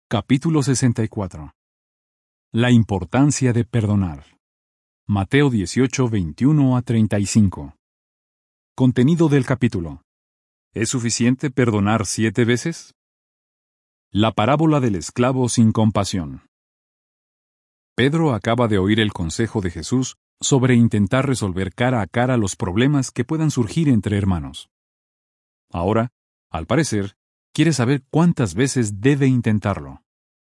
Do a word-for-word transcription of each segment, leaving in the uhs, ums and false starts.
Capítulo sesenta y cuatro. La importancia de perdonar. Mateo dieciocho, veintiuno a treinta y cinco. Contenido del capítulo. ¿Es suficiente perdonar siete veces? La parábola del esclavo sin compasión. Pedro acaba de oír el consejo de Jesús sobre intentar resolver cara a cara los problemas que puedan surgir entre hermanos. Ahora, al parecer, quiere saber cuántas veces debe intentarlo.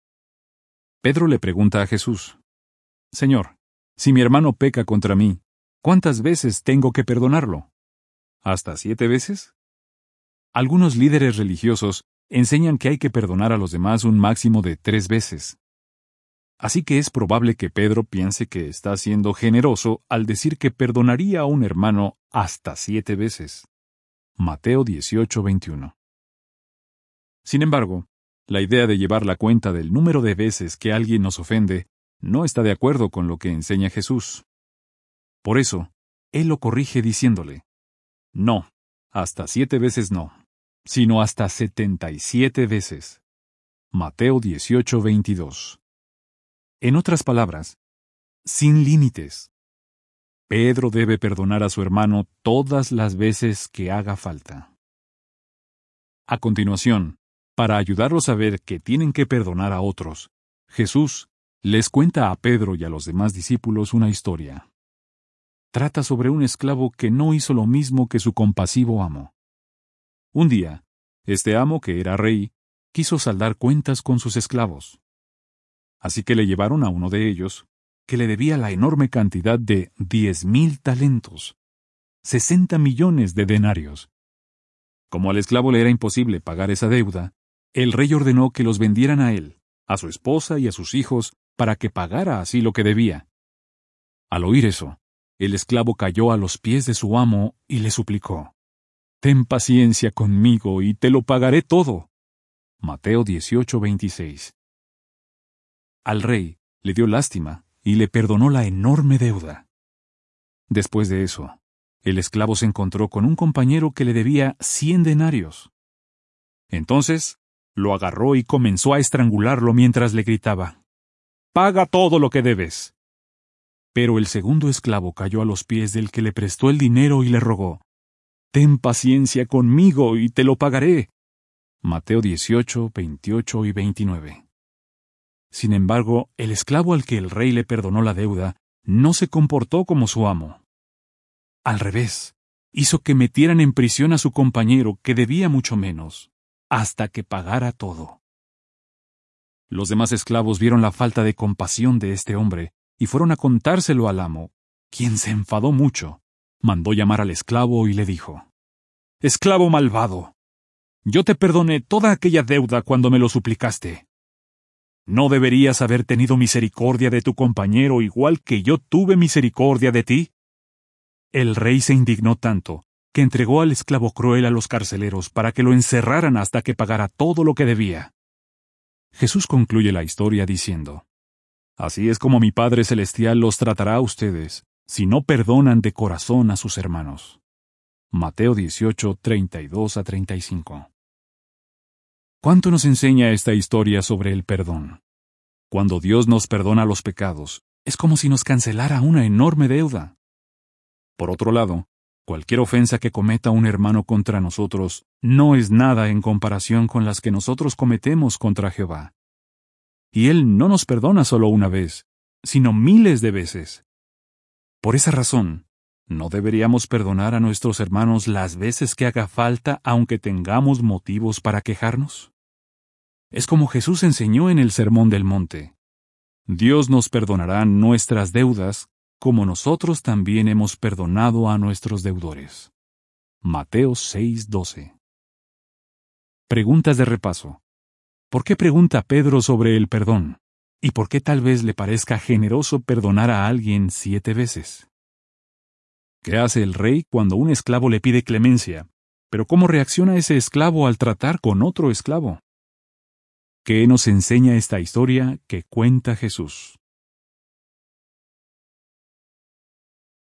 Pedro le pregunta a Jesús: Señor, si mi hermano peca contra mí, ¿cuántas veces tengo que perdonarlo? ¿Hasta siete veces? Algunos líderes religiosos enseñan que hay que perdonar a los demás un máximo de tres veces. Así que es probable que Pedro piense que está siendo generoso al decir que perdonaría a un hermano hasta siete veces. Mateo dieciocho, veintiuno. Sin embargo, la idea de llevar la cuenta del número de veces que alguien nos ofende no está de acuerdo con lo que enseña Jesús. Por eso, Él lo corrige diciéndole: no, hasta siete veces no, sino hasta setenta y siete veces. Mateo dieciocho, veintidós. En otras palabras, sin límites. Pedro debe perdonar a su hermano todas las veces que haga falta. A continuación, para ayudarlos a ver que tienen que perdonar a otros, Jesús les cuenta a Pedro y a los demás discípulos una historia. Trata sobre un esclavo que no hizo lo mismo que su compasivo amo. Un día, este amo, que era rey, quiso saldar cuentas con sus esclavos. Así que le llevaron a uno de ellos, que le debía la enorme cantidad de diez mil talentos, sesenta millones de denarios. Como al esclavo le era imposible pagar esa deuda, el rey ordenó que los vendieran a él, a su esposa y a sus hijos, para que pagara así lo que debía. Al oír eso, el esclavo cayó a los pies de su amo y le suplicó: «Ten paciencia conmigo y te lo pagaré todo». Mateo dieciocho, veintiséis. Al rey le dio lástima y le perdonó la enorme deuda. Después de eso, el esclavo se encontró con un compañero que le debía cien denarios. Entonces, lo agarró y comenzó a estrangularlo mientras le gritaba: «Paga todo lo que debes». Pero el segundo esclavo cayó a los pies del que le prestó el dinero y le rogó: «Ten paciencia conmigo y te lo pagaré». Mateo dieciocho, veintiocho y veintinueve. Sin embargo, el esclavo al que el rey le perdonó la deuda no se comportó como su amo. Al revés, hizo que metieran en prisión a su compañero, que debía mucho menos, hasta que pagara todo. Los demás esclavos vieron la falta de compasión de este hombre y fueron a contárselo al amo, quien se enfadó mucho. Mandó llamar al esclavo y le dijo: «Esclavo malvado, yo te perdoné toda aquella deuda cuando me lo suplicaste. ¿No deberías haber tenido misericordia de tu compañero igual que yo tuve misericordia de ti?» El rey se indignó tanto que entregó al esclavo cruel a los carceleros para que lo encerraran hasta que pagara todo lo que debía. Jesús concluye la historia diciendo: «Así es como mi Padre Celestial los tratará a ustedes, si no perdonan de corazón a sus hermanos». Mateo dieciocho, treinta y dos a treinta y cinco. ¿Cuánto nos enseña esta historia sobre el perdón? Cuando Dios nos perdona los pecados, es como si nos cancelara una enorme deuda. Por otro lado, cualquier ofensa que cometa un hermano contra nosotros no es nada en comparación con las que nosotros cometemos contra Jehová. Y Él no nos perdona solo una vez, sino miles de veces. Por esa razón, ¿no deberíamos perdonar a nuestros hermanos las veces que haga falta, aunque tengamos motivos para quejarnos? Es como Jesús enseñó en el Sermón del Monte: Dios nos perdonará nuestras deudas, como nosotros también hemos perdonado a nuestros deudores. Mateo seis, doce. Preguntas de repaso. ¿Por qué pregunta Pedro sobre el perdón? ¿Y por qué tal vez le parezca generoso perdonar a alguien siete veces? ¿Qué hace el rey cuando un esclavo le pide clemencia? Pero ¿cómo reacciona ese esclavo al tratar con otro esclavo? ¿Qué nos enseña esta historia que cuenta Jesús?